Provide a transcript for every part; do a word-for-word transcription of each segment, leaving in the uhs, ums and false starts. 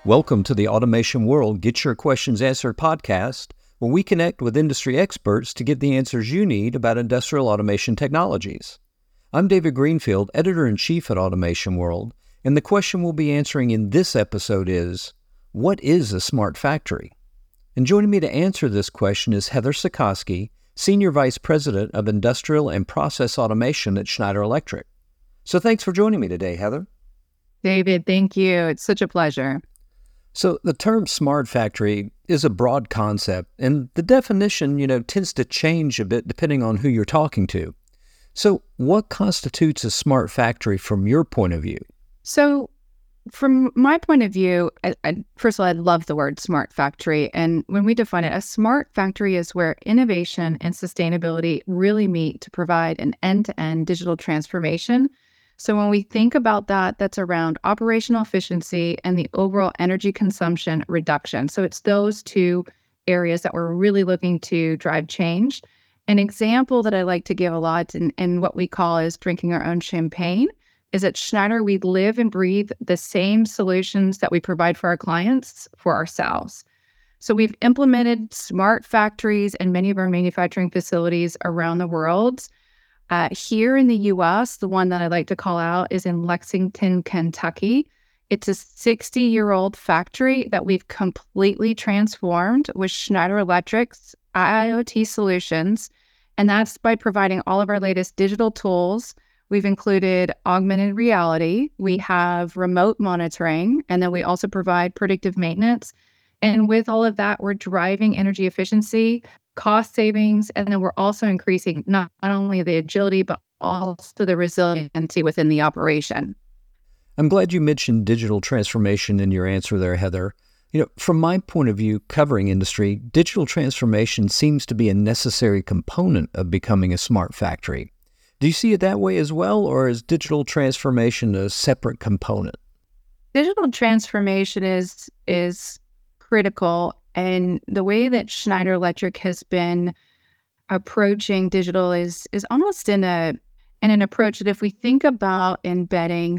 Welcome to the Automation World Get Your Questions Answered podcast, where we connect with industry experts to get the answers you need about industrial automation technologies. I'm David Greenfield, Editor-in-Chief at Automation World, and the question we'll be answering in this episode is, what is a smart factory? And joining me to answer this question is Heather Sikoski, Senior Vice President of Industrial and Process Automation at Schneider Electric. So thanks for joining me today, Heather. David, thank you. It's such a pleasure. So the term smart factory is a broad concept, and the definition, you know, tends to change a bit depending on who you're talking to. So what constitutes a smart factory from your point of view? So from my point of view, I, I, first of all, I love the word smart factory. And when we define it, a smart factory is where innovation and sustainability really meet to provide an end-to-end digital transformation. So when we think about that, that's around operational efficiency and the overall energy consumption reduction. So it's those two areas that we're really looking to drive change. An example that I like to give a lot and, and what we call is drinking our own champagne is at Schneider, we live and breathe the same solutions that we provide for our clients for ourselves. So we've implemented smart factories in many of our manufacturing facilities around the world. Uh, here in the U S, the one that I like to call out is in Lexington, Kentucky. It's a sixty-year-old factory that we've completely transformed with Schneider Electric's I I O T solutions, and that's by providing all of our latest digital tools. We've included augmented reality, we have remote monitoring, and then we also provide predictive maintenance. And with all of that, we're driving energy efficiency, cost savings, and then we're also increasing not, not only the agility, but also the resiliency within the operation. I'm glad you mentioned digital transformation in your answer there, Heather. You know, from my point of view, covering industry, digital transformation seems to be a necessary component of becoming a smart factory. Do you see it that way as well, or is digital transformation a separate component? Digital transformation is is critical. And the way that Schneider Electric has been approaching digital is is almost in a in an approach that if we think about embedding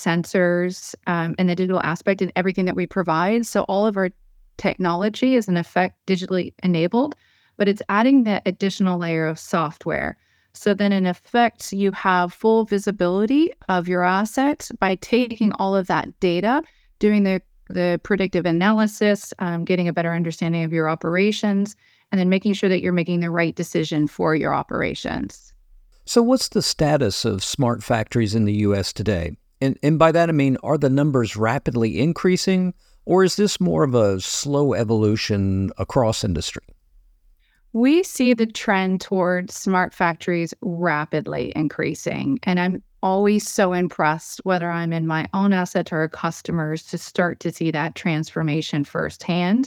sensors um, and the digital aspect in everything that we provide, so all of our technology is in effect digitally enabled, but it's adding that additional layer of software. So then in effect, you have full visibility of your assets by taking all of that data, doing the the predictive analysis, um, getting a better understanding of your operations, and then making sure that you're making the right decision for your operations. So what's the status of smart factories in the U S today? And, and by that, I mean, are the numbers rapidly increasing, or is this more of a slow evolution across industry? We see the trend towards smart factories rapidly increasing, and I'm always so impressed, whether I'm in my own asset or customers, to start to see that transformation firsthand.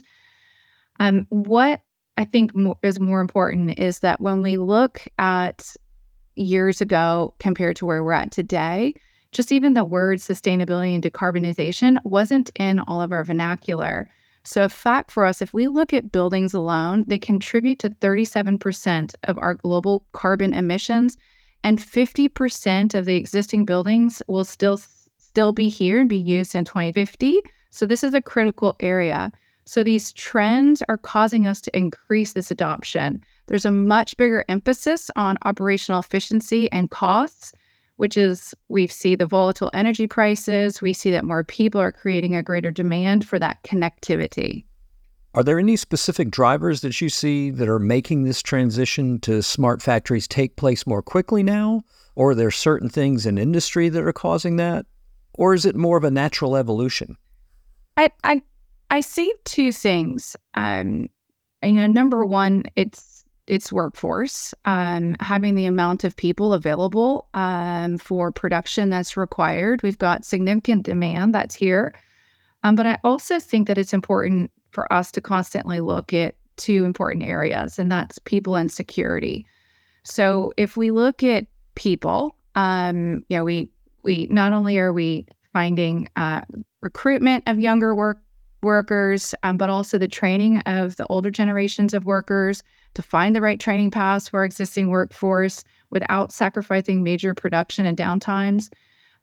Um, what I think mo- is more important is that when we look at years ago compared to where we're at today, just even the word sustainability and decarbonization wasn't in all of our vernacular. So a fact for us, if we look at buildings alone, they contribute to thirty-seven percent of our global carbon emissions, and fifty percent of the existing buildings will still still be here and be used in twenty fifty. So this is a critical area. So these trends are causing us to increase this adoption. There's a much bigger emphasis on operational efficiency and costs, which is we see the volatile energy prices. We see that more people are creating a greater demand for that connectivity. Are there any specific drivers that you see that are making this transition to smart factories take place more quickly now? Or are there certain things in industry that are causing that? Or is it more of a natural evolution? I I, I see two things. Um, you know, number one, it's it's workforce, um, having the amount of people available um, for production that's required. We've got significant demand that's here. Um, but I also think that it's important for us to constantly look at two important areas, and that's people and security. So if we look at people, um, you know, we we not only are we finding uh, recruitment of younger work workers, um, but also the training of the older generations of workers to find the right training paths for our existing workforce without sacrificing major production and downtimes.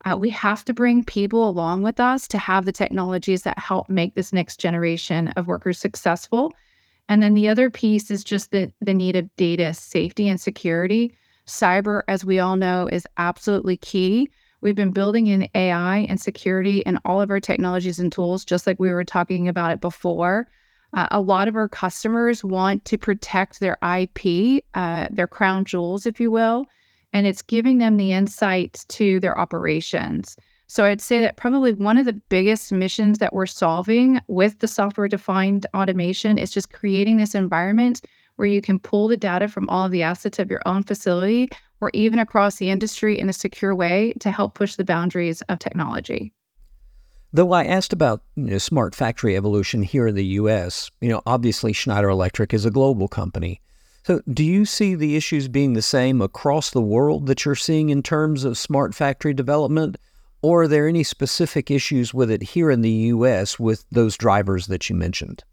Uh, we have to bring people along with us to have the technologies that help make this next generation of workers successful. And then the other piece is just the, the need of data safety and security. Cyber, as we all know, is absolutely key. We've been building in A I and security in all of our technologies and tools, just like we were talking about it before. Uh, a lot of our customers want to protect their I P, uh, their crown jewels, if you will, and it's giving them the insights to their operations. So I'd say that probably one of the biggest missions that we're solving with the software-defined automation is just creating this environment where you can pull the data from all of the assets of your own facility or even across the industry in a secure way to help push the boundaries of technology. Though I asked about you know, smart factory evolution here in the U S, you know, obviously Schneider Electric is a global company. So do you see the issues being the same across the world that you're seeing in terms of smart factory development? Or are there any specific issues with it here in the U S with those drivers that you mentioned?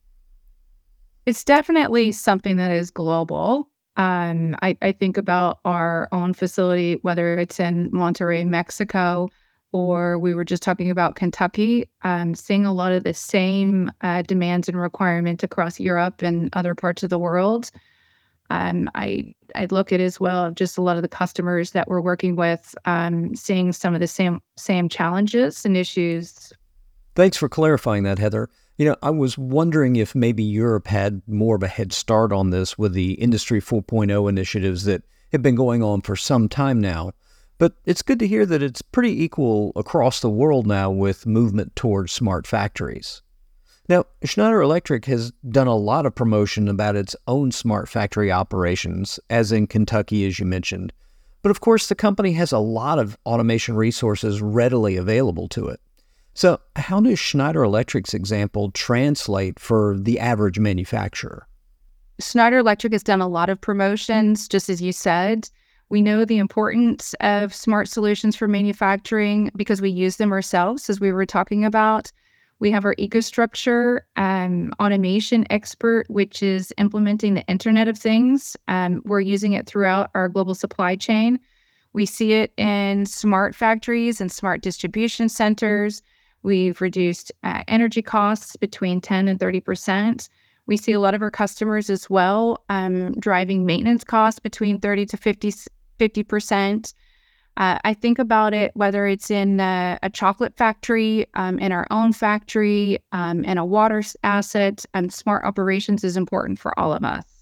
It's definitely something that is global. Um, I, I think about our own facility, whether it's in Monterrey, Mexico, or we were just talking about Kentucky, um, seeing a lot of the same uh, demands and requirements across Europe and other parts of the world. Um, I I look at as well just a lot of the customers that we're working with, um, seeing some of the same same challenges and issues. Thanks for clarifying that, Heather. You know, I was wondering if maybe Europe had more of a head start on this with the Industry four point oh initiatives that have been going on for some time now. But it's good to hear that it's pretty equal across the world now with movement towards smart factories. Now, Schneider Electric has done a lot of promotion about its own smart factory operations, as in Kentucky, as you mentioned. But of course, the company has a lot of automation resources readily available to it. So how does Schneider Electric's example translate for the average manufacturer? Schneider Electric has done a lot of promotions, just as you said. We know the importance of smart solutions for manufacturing because we use them ourselves, as we were talking about. We have our EcoStruxure um, automation expert, which is implementing the Internet of Things. Um, we're using it throughout our global supply chain. We see it in smart factories and smart distribution centers. We've reduced uh, energy costs between ten and thirty percent. We see a lot of our customers as well um, driving maintenance costs between thirty to fifty percent. Uh, I think about it, whether it's in a, a chocolate factory, um, in our own factory, um, in a water asset, and smart operations is important for all of us.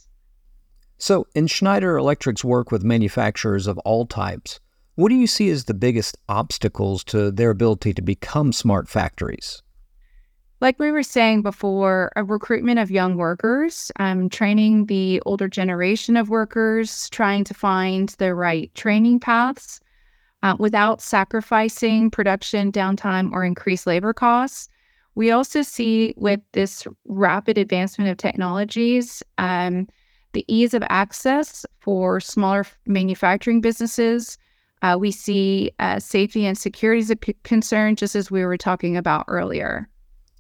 So in Schneider Electric's work with manufacturers of all types, what do you see as the biggest obstacles to their ability to become smart factories? Like we were saying before, a recruitment of young workers, um, training the older generation of workers, trying to find the right training paths uh, without sacrificing production downtime or increased labor costs. We also see with this rapid advancement of technologies, um, the ease of access for smaller manufacturing businesses. Uh, we see uh, safety and security as a p- concern, just as we were talking about earlier.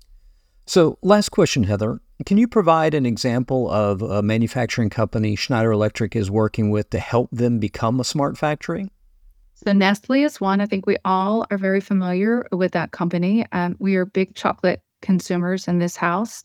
So last question, Heather. Can you provide an example of a manufacturing company Schneider Electric is working with to help them become a smart factory? So Nestle is one. I think we all are very familiar with that company. Um, we are big chocolate consumers in this house.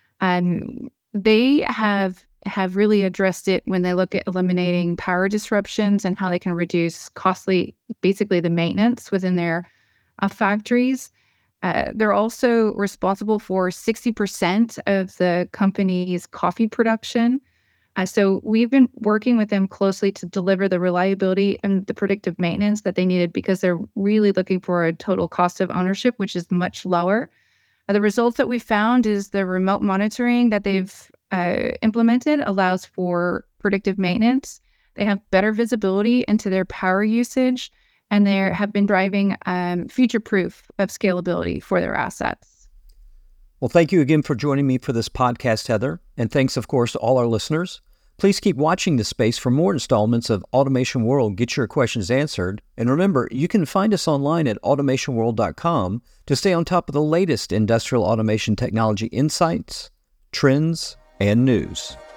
Um, they have have really addressed it when they look at eliminating power disruptions and how they can reduce costly, basically the maintenance within their uh, factories. Uh, they're also responsible for sixty percent of the company's coffee production. Uh, so we've been working with them closely to deliver the reliability and the predictive maintenance that they needed because they're really looking for a total cost of ownership, which is much lower. Uh, the results that we found is the remote monitoring that they've uh, implemented allows for predictive maintenance. They have better visibility into their power usage, and they have been driving um, future-proof of scalability for their assets. Well, thank you again for joining me for this podcast, Heather. And thanks, of course, to all our listeners. Please keep watching this space for more installments of Automation World Get Your Questions Answered. And remember, you can find us online at automation world dot com to stay on top of the latest industrial automation technology insights, trends, and news.